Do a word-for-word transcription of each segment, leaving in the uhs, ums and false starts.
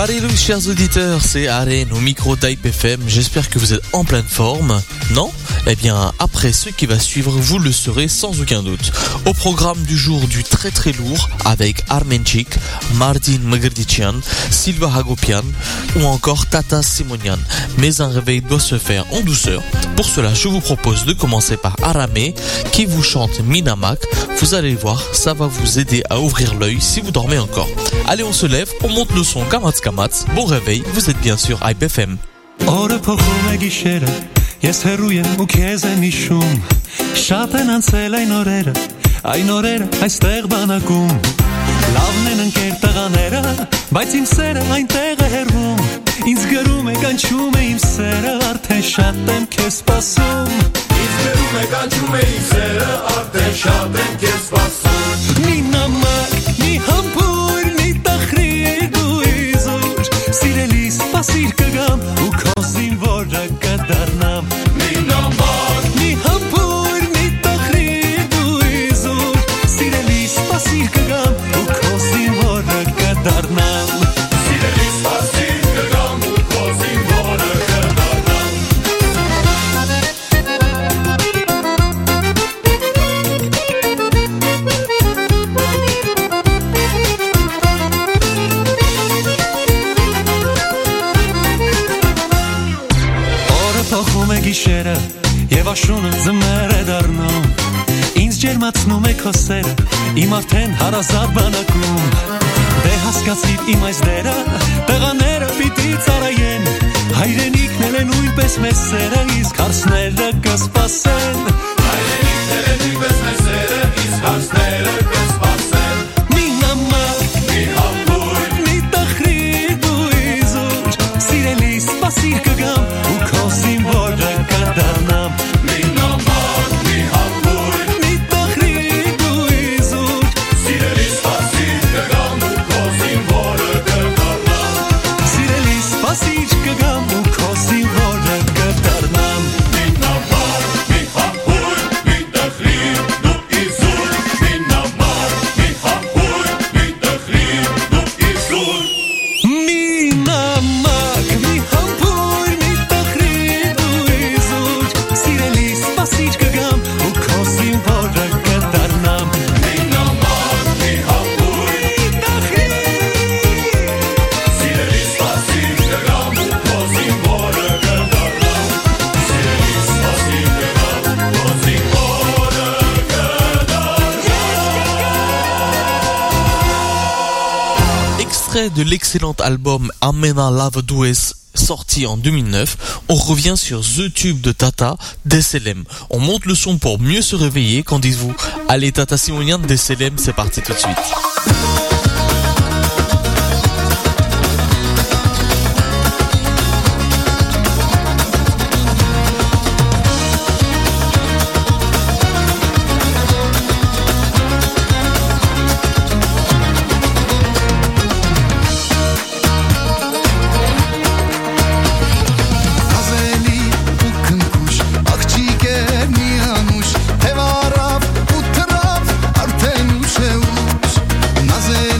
Salut chers auditeurs, c'est Aren au micro d'Hype F M, j'espère que vous êtes en pleine forme. Non ? Eh bien, après ce qui va suivre, vous le serez sans aucun doute. Au programme du jour du très très lourd avec Armenchik, Martin Mgrdician, Silva Hagopian ou encore Tata Simonian. Mais un réveil doit se faire en douceur. Pour cela, je vous propose de commencer par Aramé qui vous chante Minamak. Vous allez voir, ça va vous aider à ouvrir l'œil si vous dormez encore. Allez, on se lève, on monte le son Kamatz Kamatz. Bon réveil, vous êtes bien sûr Hype F M. Ես հեռու եմ ու քեզ եմ հիշում Շատ են անցել այն օրերը Այն օրերը այստեղ բանակում Լավն են ընկեր տղաները Բայց իմ սերը այնտեղ է հեռվում Ինձ գրում է կանչում է իմ սերը Արդեն շատ եմ քեզ սպասում Ինձ գրում է կանչում է իմ սերը Արդեն շատ եմ քեզ սպասում Մի նամակ, մի համբույր, մի տխրիր դու իզուր Սիրելի սպասիր կգամ ու քո զինվորը կդառնամ Գիշերը եւ աշունը ձմեր է դառնում Ինձ ջերմացնում է քո սերը Իմ արդեն հարազատ բանակում Դե հասկացիր իմ այս դերը Տղաները պիտի ծառայեն Հայրենիքն էլ է նույնպես մեր սերը Իսկ հարսները կսպասեն Հայրենիքն էլ է նույնպես մեր սերը Իսկ հարսները կսպասեն Մի նամակ, մի համբույր, մի տխրիր դու իզուր Սիրելի սպասիր կգամ ու քո զինվորը կդառնամ Մի նամակ, մի համբույր, մի տխրիր դու իզուր Սիրելի սպասիր կգամ ու քո զինվորը կդառնամ Սիրելի սպասիր կգամ ու քո զինվորը կդառնամ Մի նամակ, մի համբույր, մի տխրիր դու իզուր Մի նամակ, մի համբույր, մի տխրիր դու իզուր Մի նամակ, մի համբույր, մի տխրիր դու իզուր Սիրելի սպասիր կգամ ու քո զինվորը կդառնամ Մի նամակ, մի համբույր, մի տխրիր Սիրելի սպասիր կգամ ու քո զինվորը կդառնամ Սիրելի սպասիր կգամ ու քո զինվորը Extrait de l'excellent album Amena Lava Dues sorti en deux mille neuf, on revient sur The Tube de Tata, Deselem. On monte le son pour mieux se réveiller, qu'en dites-vous? Allez, Tata Simonian, Deselem, c'est parti tout de suite. Naze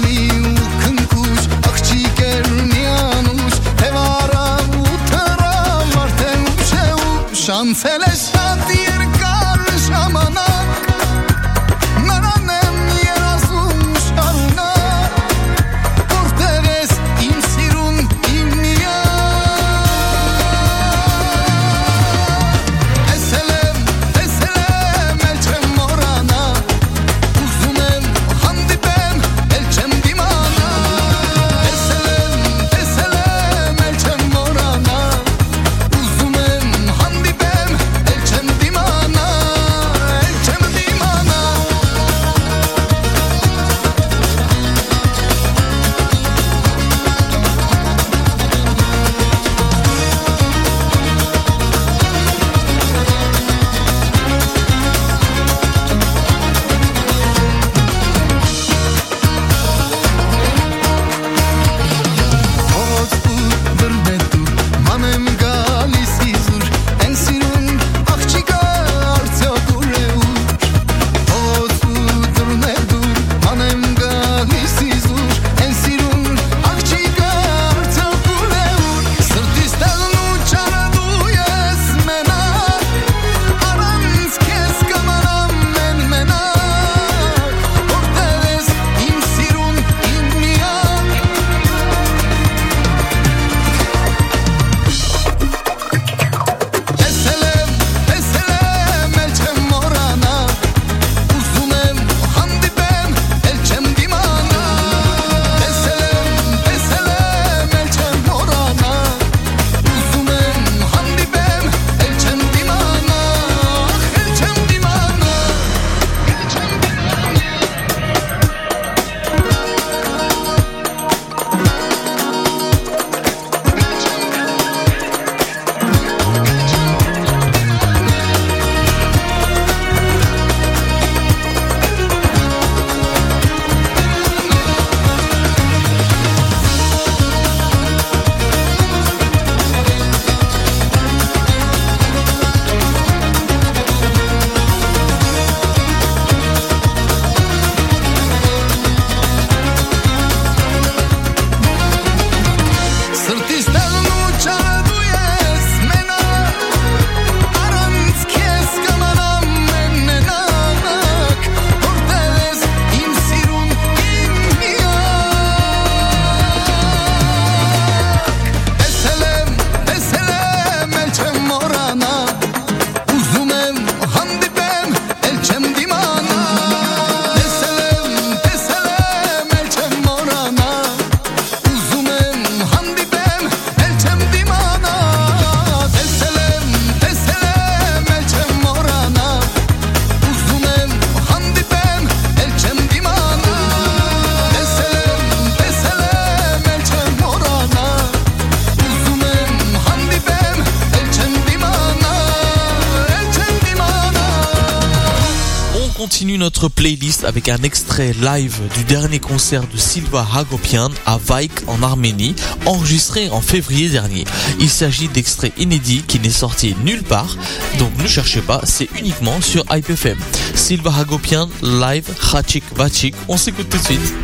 notre playlist avec un extrait live du dernier concert de Silva Hagopian à Vaik en Arménie, enregistré en février dernier. Il s'agit d'extraits inédits qui n'est sorti nulle part, donc ne cherchez pas, c'est uniquement sur Hype F M. Silva Hagopian live Khachik Vachik, on s'écoute tout de suite.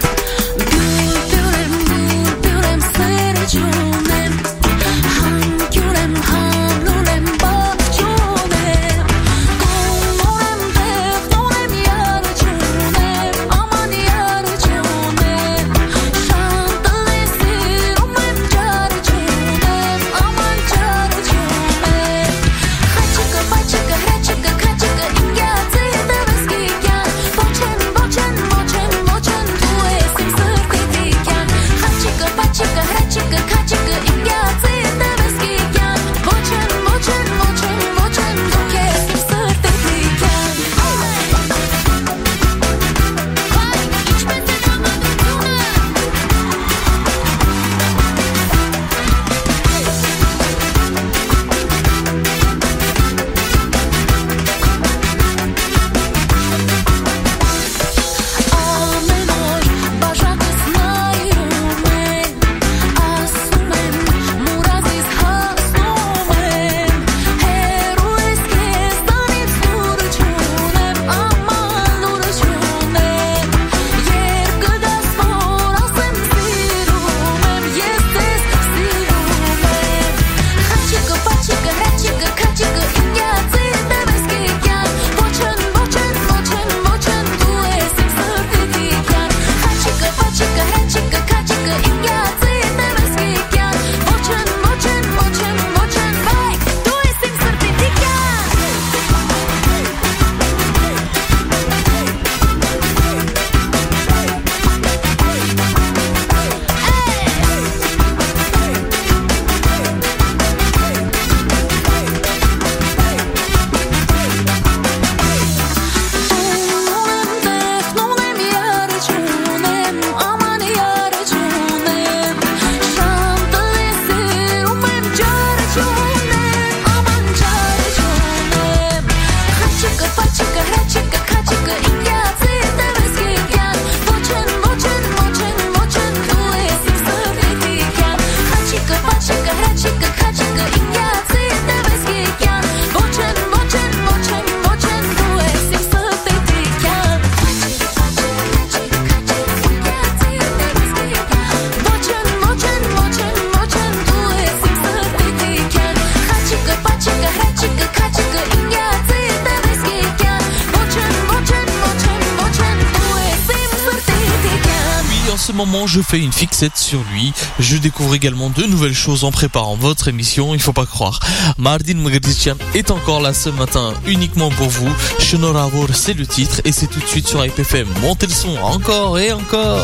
Moment, je fais une fixette sur lui. Je découvre également de nouvelles choses en préparant votre émission, il faut pas croire. Mardin Mogadiscian est encore là ce matin uniquement pour vous. Shenoravor, c'est le titre et c'est tout de suite sur Hype F M. Montez le son encore et encore.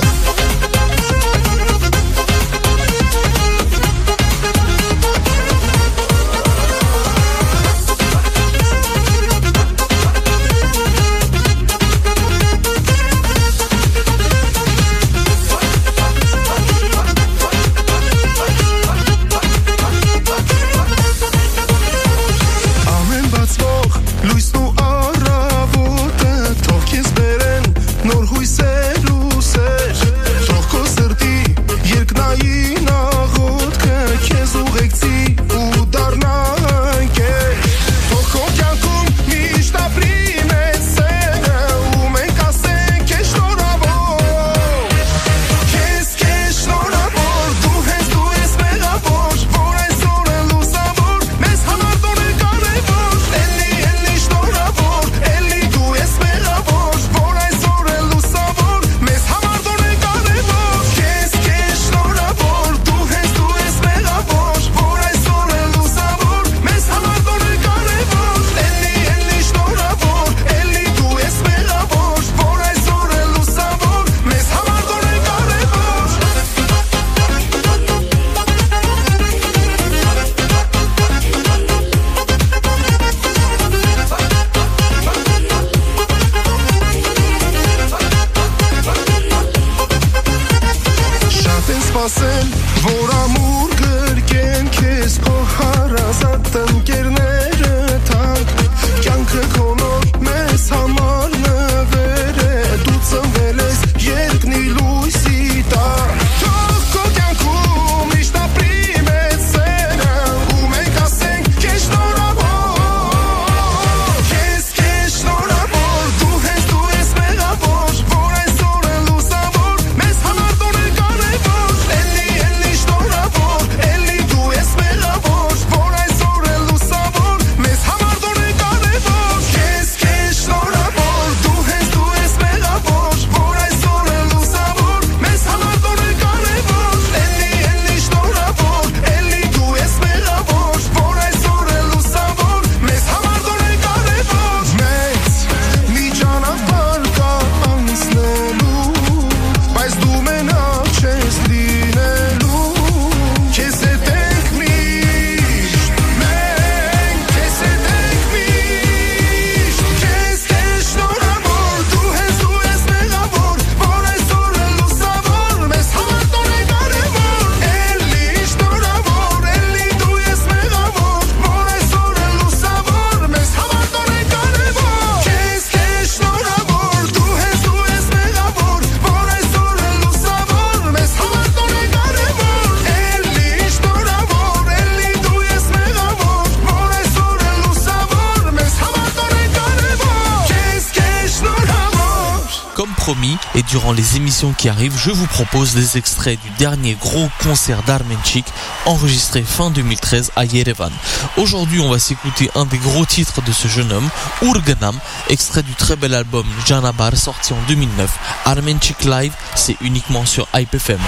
Թող քեզ բերեն նոր հույսեր ու սեր, թող durant les émissions qui arrivent, je vous propose des extraits du dernier gros concert d'Armenchik enregistré fin deux mille treize à Yerevan. Aujourd'hui, on va s'écouter un des gros titres de ce jeune homme, Urganam, extrait du très bel album Janabar sorti en deux mille neuf. Armenchik Live, c'est uniquement sur Hype F M.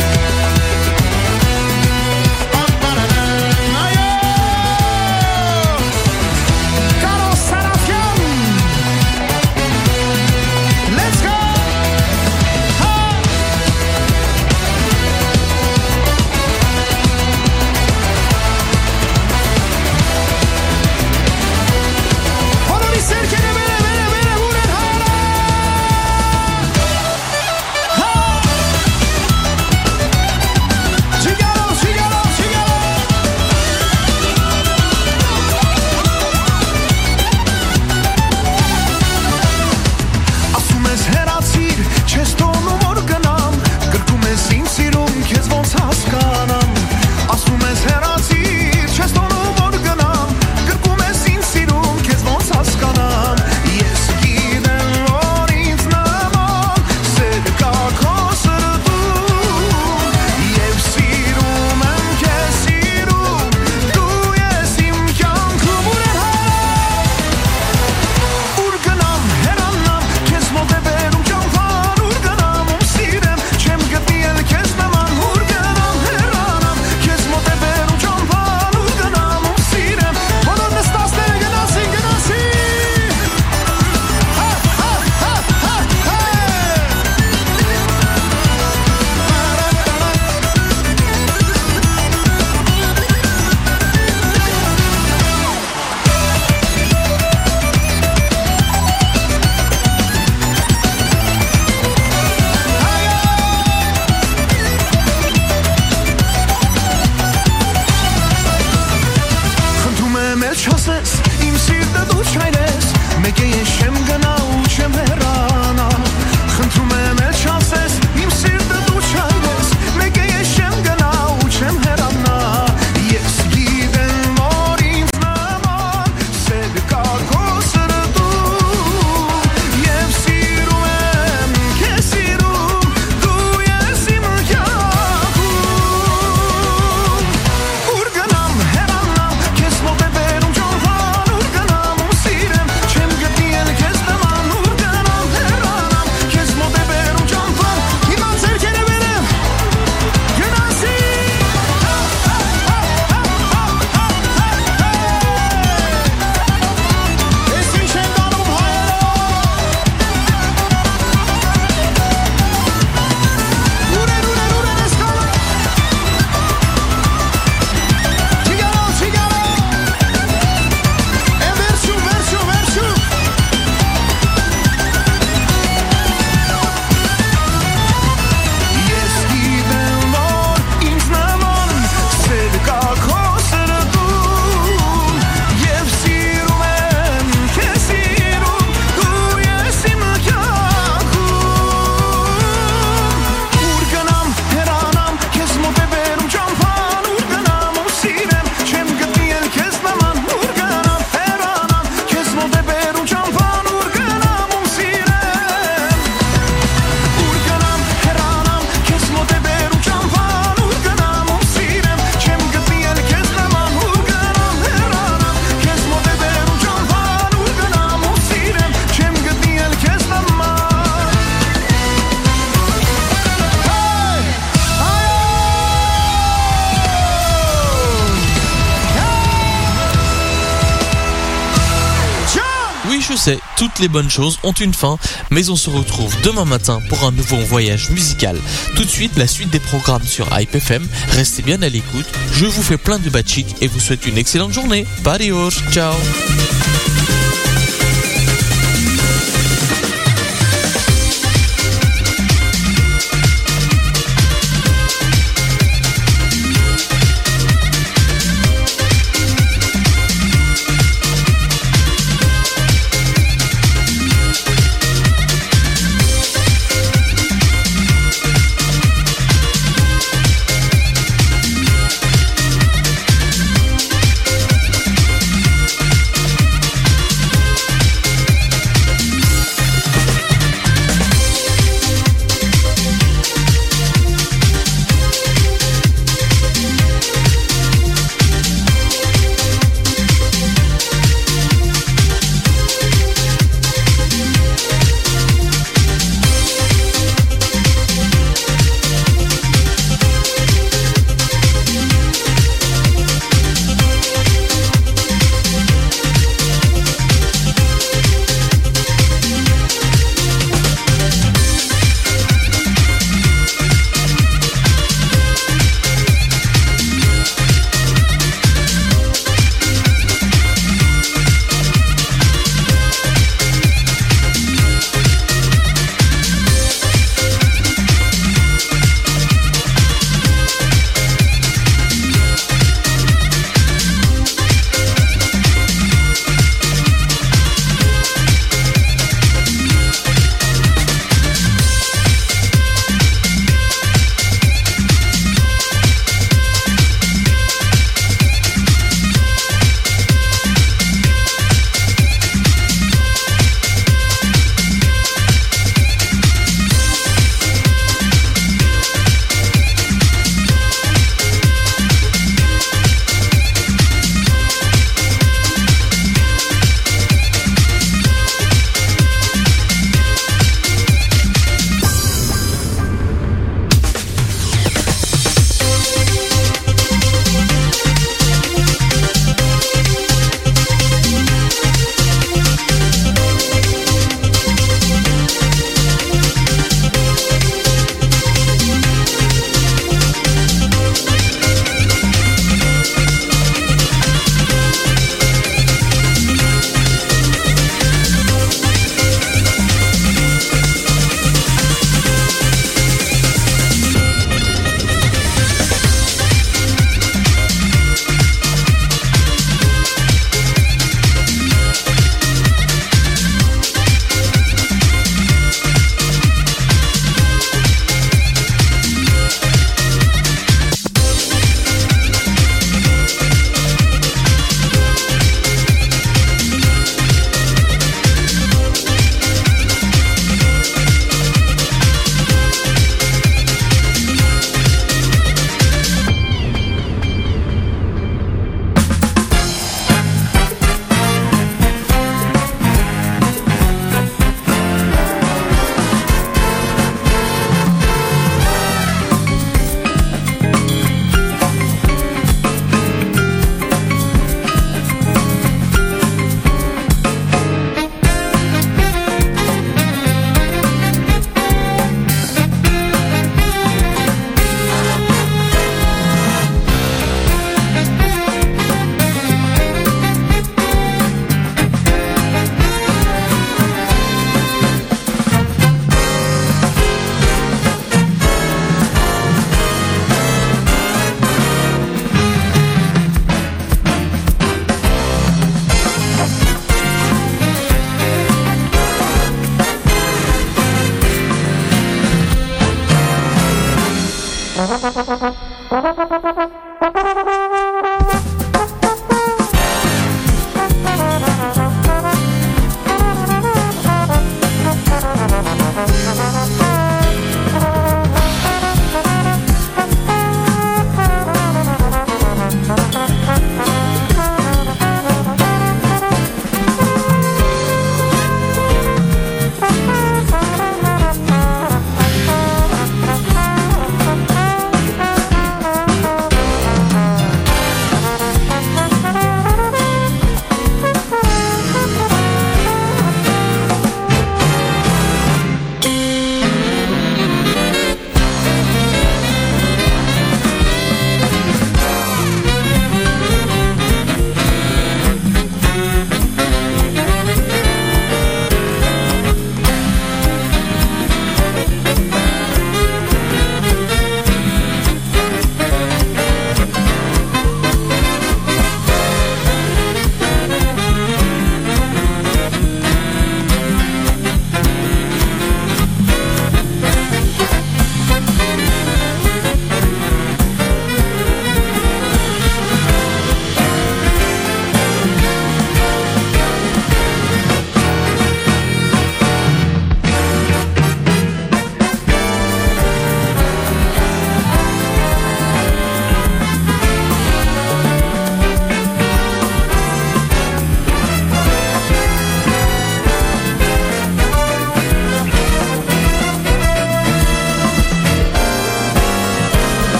Toutes les bonnes choses ont une fin, mais on se retrouve demain matin pour un nouveau voyage musical. Tout de suite, la suite des programmes sur Hype F M. Restez bien à l'écoute. Je vous fais plein de batchik et vous souhaite une excellente journée. Parior, ciao.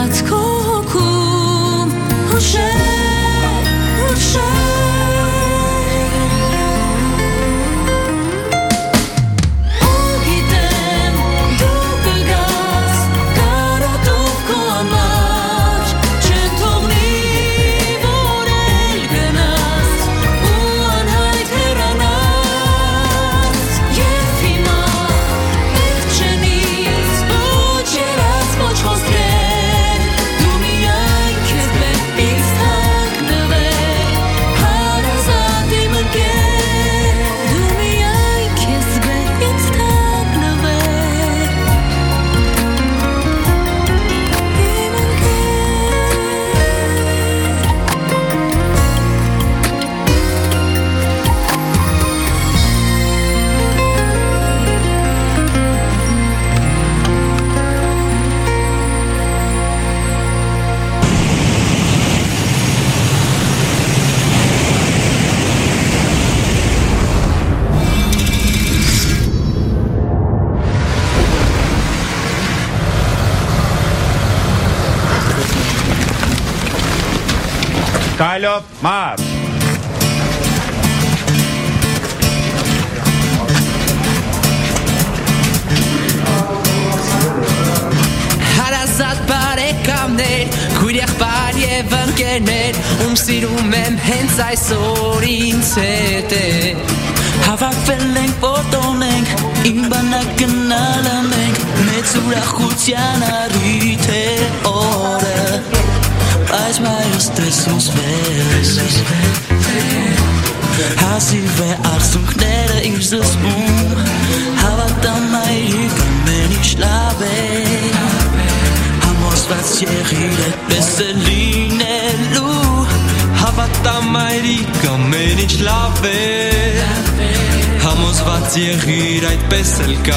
Մихայլով մարշ։ Հարազատ բարեկամներ, քույր եղբայր եւ ընկերներ, ում սիրում եմ հենց այսօր ինձ հետ է։ Հավաքվել ենք, որ տոնենք, իմ բանակ գնալ անենք, մեծ ուրախության առիթ է օրը, բայց մայրս տեսնուս վեր, հազիվ է արցունքները իր զսպում, հավատամ մայրիկ ամեն ինչ լավ է, համոզված եղիր այդպես է լինելու, հավատամ մայրիկ ամեն ինչ լավ է, համոզված եղիր այդպես էլ կա,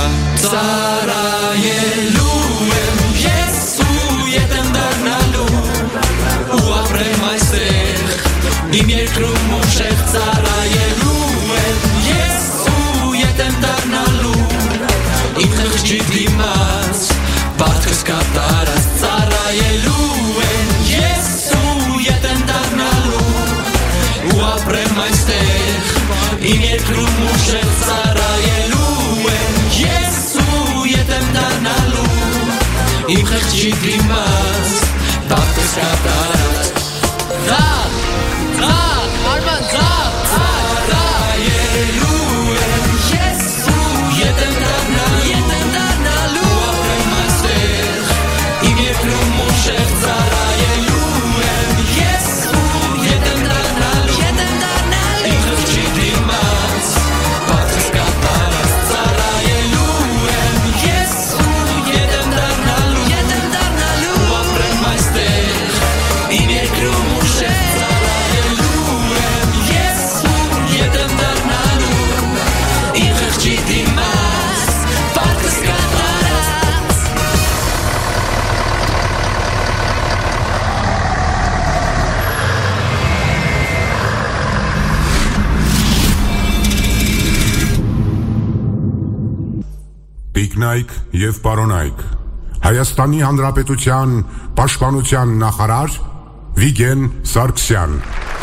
ծառայելու եմ ես ու ետ եմ դառնալու, ու ապրեմ այստեղ, իմ երկրում ուշեղ ծառայելու եմ ես ու ետ եմ դառնալու, իմ խղճի դիմաց, պարտքս կատարած ծառայելու եմ ես ու ետ եմ դառնալու, ու ապրեմ այստեղ, իմ երկրում ուշեղ ծառայելու եմ ես ու ետ եմ դառնալու, իմ խղճի դիմաց, պարտքս կատարած Ձակ, ձակ, արման ձակ, ծառայելու եմ ես ու ետ եմ դառնալու, ետ եմ դառնալու, ու ապրեմ այստեղ, իմ երկրում ուշեղ ծառայելու եմ ես ու ետ եմ դառնալու, ետ եմ դառնալու, իմ խղճի դիմաց, պարտքս կատարած ծառայելու եմ ես ու ետ եմ դառնալու, ետ եմ դառնալու, ու ապրեմ այստեղ, իմ երկրում ուշեղ ծառայելու եմ ես ու ետ եմ դառնալու, իմ խղճի դիմաց, պարտքս կատարած Տիկնայք և պարոնայք, Հայաստանի Հանրապետության Պաշտպանության նախարար Վիգեն Սարգսյան։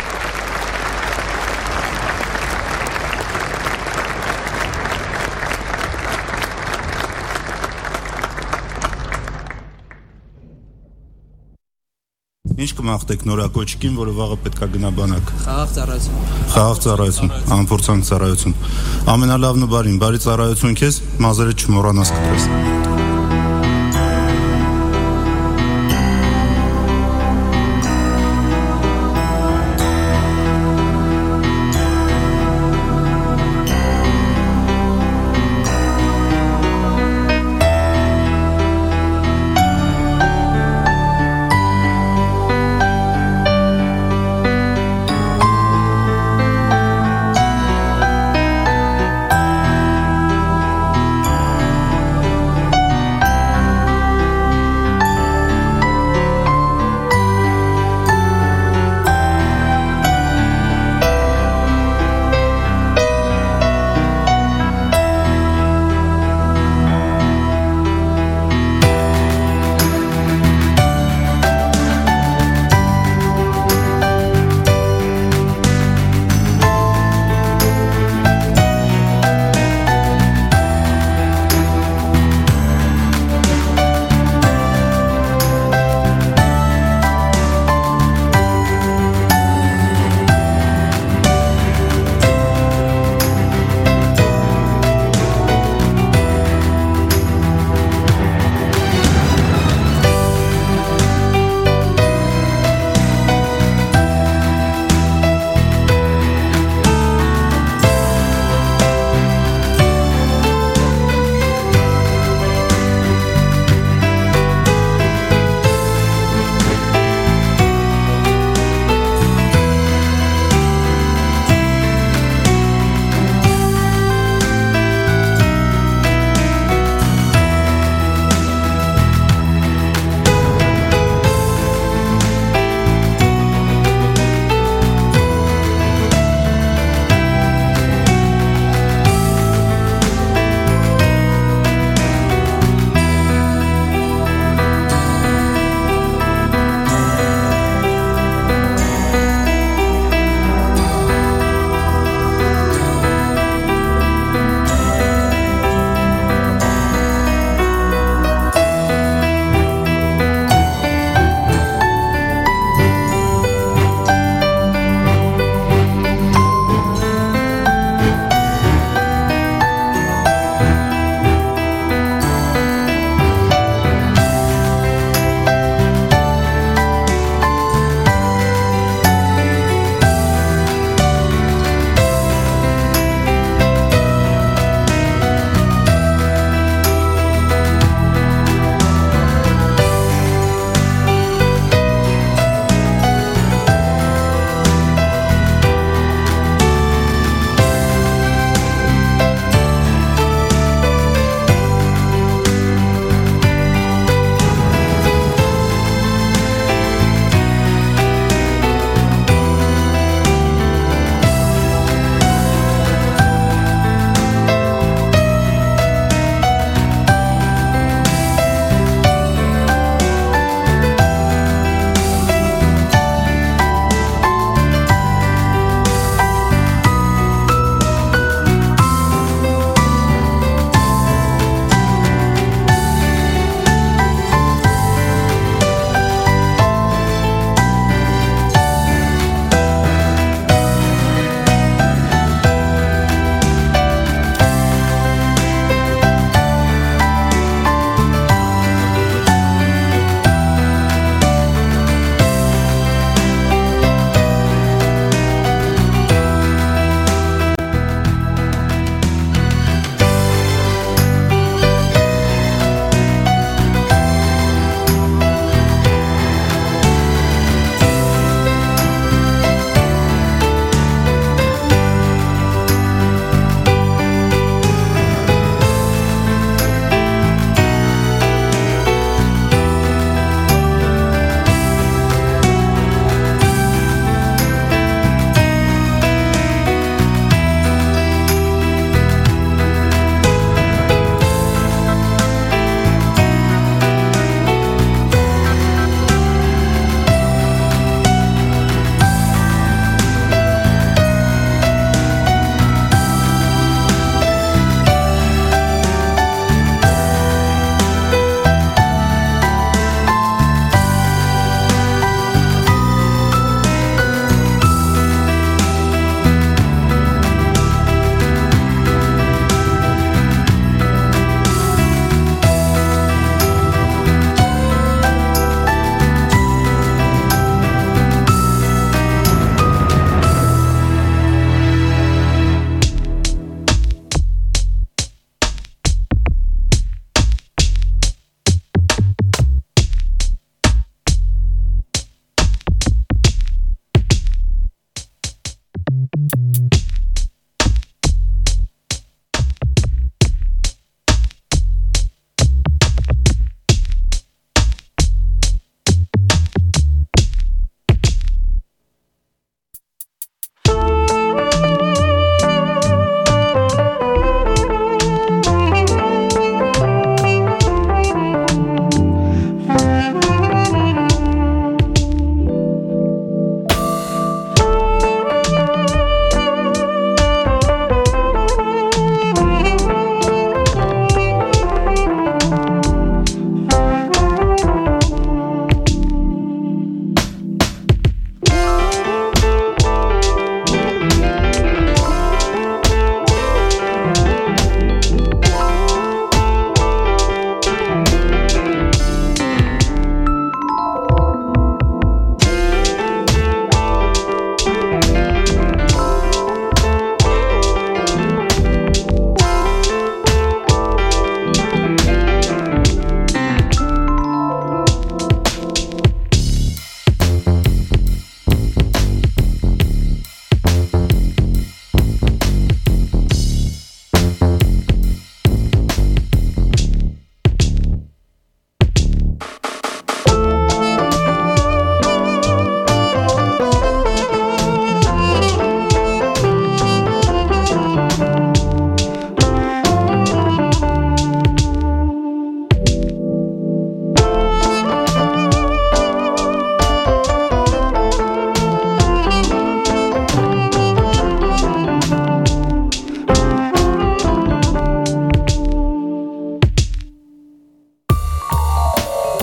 Ինչ կմաղթեք նորակոչիկին, որը վաղը պետքա գնա բանակ։ Խաղաղ ծառայություն։ Խաղաղ ծառայություն, անփորձանք ծառայություն։ Ամենալավն ու բարին, բարի ծառայություն քեզ, մազերը չմոռանաս կտրես։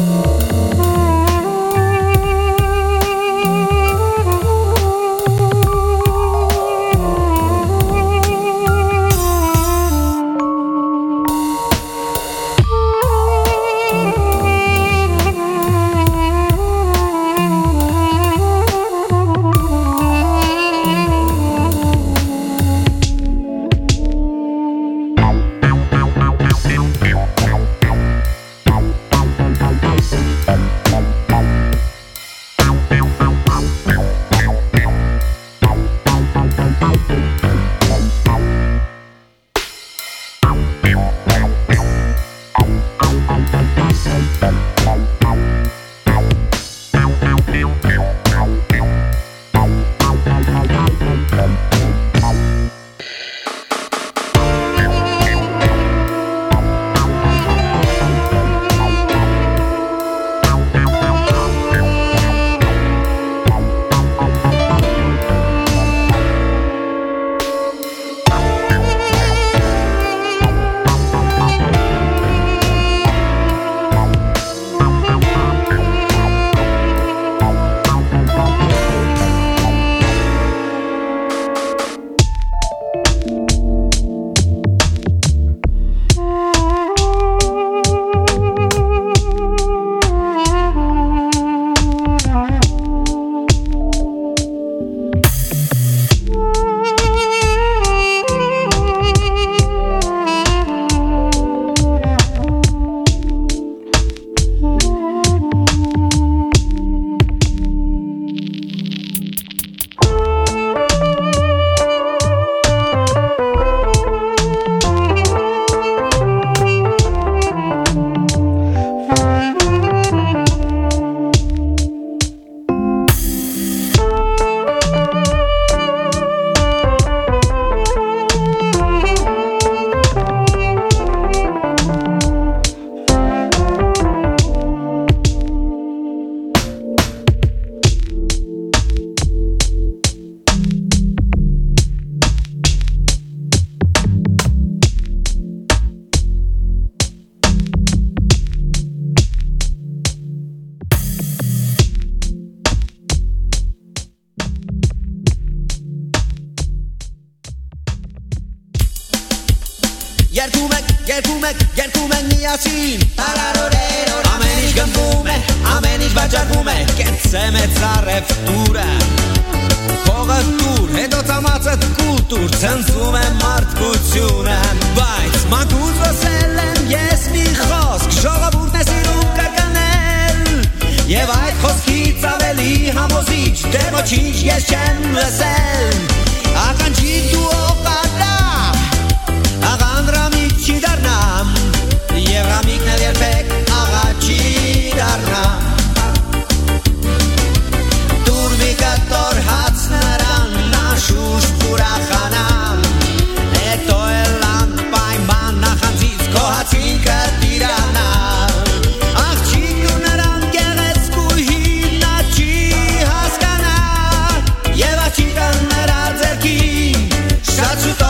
Երգում եք, երգում եք, երգում եք միասին Տարարորերոր Ամեն ինչ գնվում է, ամեն ինչ վաճառվում է Կեցե մեծ արև տուրը Փողը տուր, հետո ծամացըտ կուլտուր Ցնցում է մարդկությունը Բայց մանկուց վսել եմ ես մի խոսք Ժողովուրդն է սիրում կրկնել Եվ այդ խոսքից ավելի համոզիչ Դե ոչինչ ես չեմ լսել Ականջի դու օղալա Աղան ռամիկ չի դարնամ Եվ ռամիկն էլ երբեք աղա չի դարնամ Դուր մի կտոր հաց նրան Նաշուշ պուրախանամ Հետո էլան պայման նախանձից Քո հացին կտիրանալ Աղջիկ դու նրան գեղեցկուհին Նա չի հասկանա Եվ աղջիկը նրա ձերքին Շատ շուտ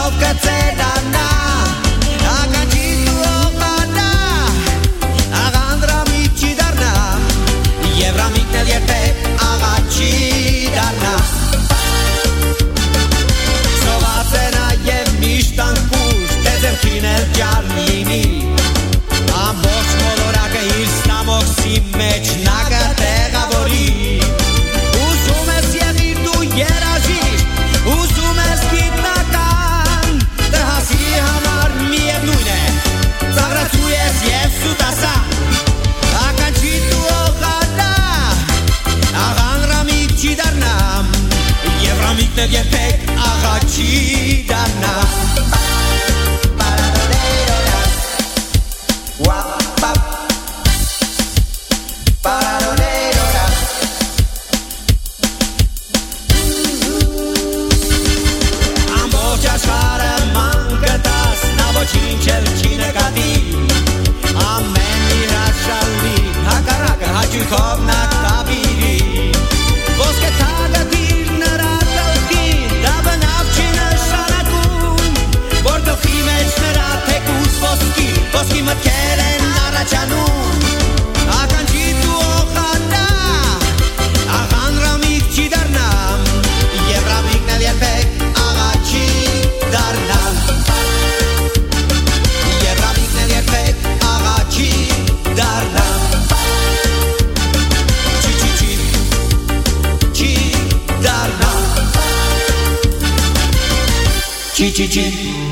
Chi chi chi.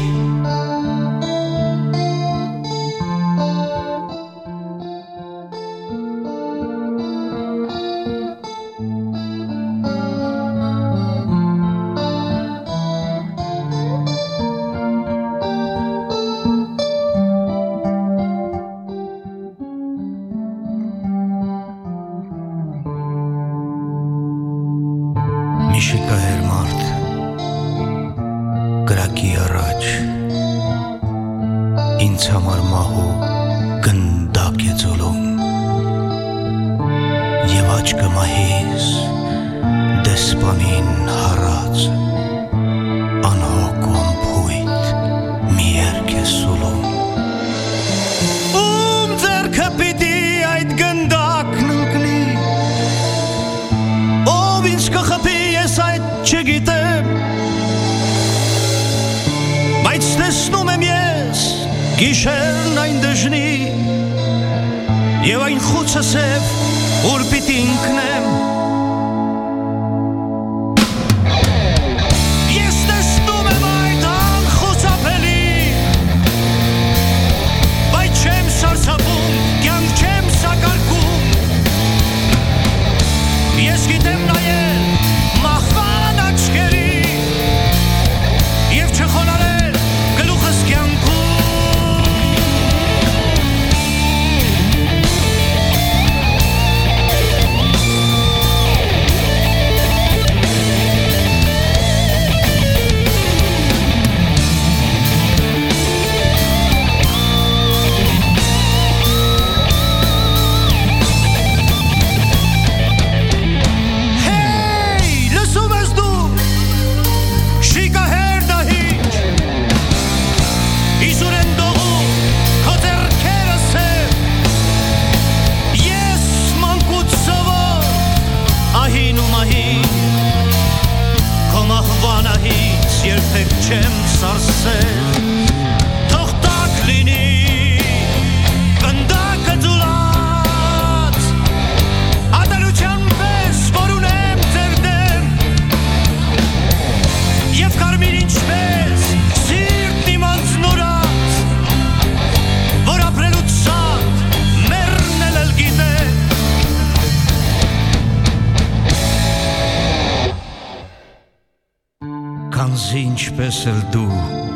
Ինչպես էլ դու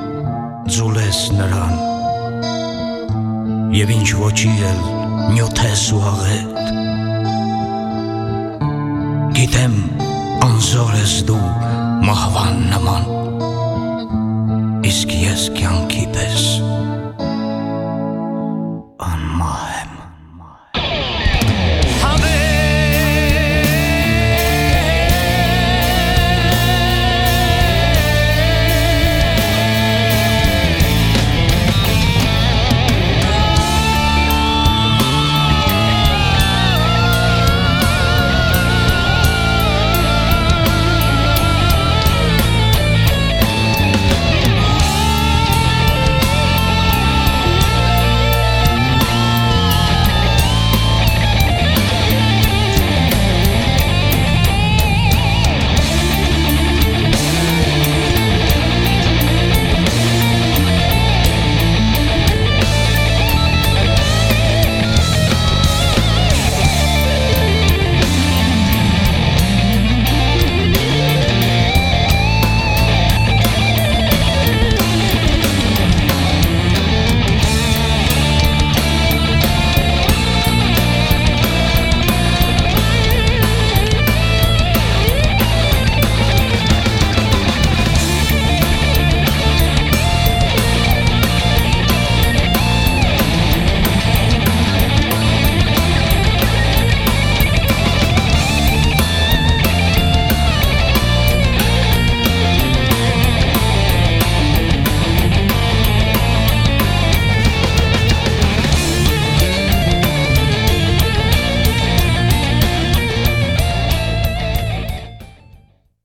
ձուլես նրան եւ ինչ ոչի էլ նյութես ու աղետ գիտեմ անզոր ես դու մահվան նման իսկ ես կյանքի պես